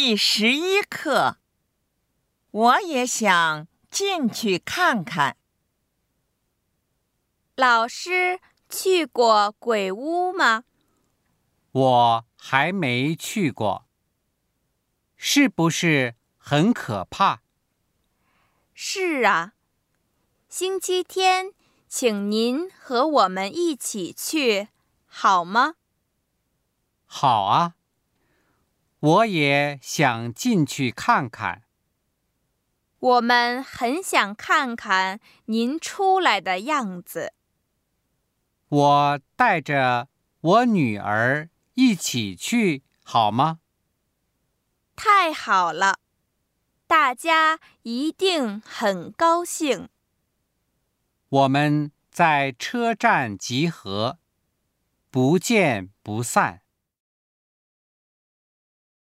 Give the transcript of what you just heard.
第11课，我也想进去看看。 老师去过鬼屋吗？ 我还没去过。是不是很可怕？ 是啊，星期天，请您和我们一起去，好吗？ 好啊，我也想进去看看。 我们很想看看您出来的样子。 我带着我女儿一起去，好吗？ 太好了，大家一定很高兴。 我们在车站集合，不见不散。